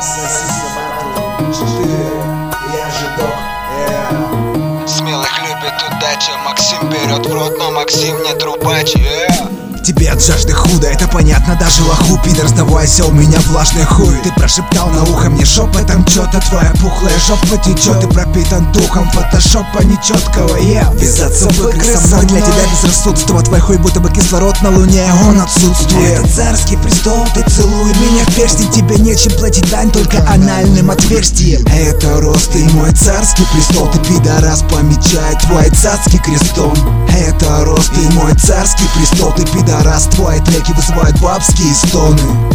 Сосиска батл 4. Я же док. Смелых любит удача. Максим берет в рот, но Максим не трубач. Тебе от жажды худо, это понятно даже лоху. Пидор, сдавайся, у меня влажный хуй. Ты прошептал на ухо мне шепотом чё-то. Твоя пухлая жопа течет, ты пропитан духом фотошопа нечеткого. Ввязаться в игры со мной для тебя безрассудство. Твой хуй будто бы кислород на луне, он отсутствует. Это царский престол, ты целуй меня в перстень. Тебе нечем платить дань, только анальным отверстием. Это рост и мой царский престол. Ты пидорас, помечай твой царский крестом. Это рост и мой царский престол. Ты пидорас, твои треки вызывают бабские стоны.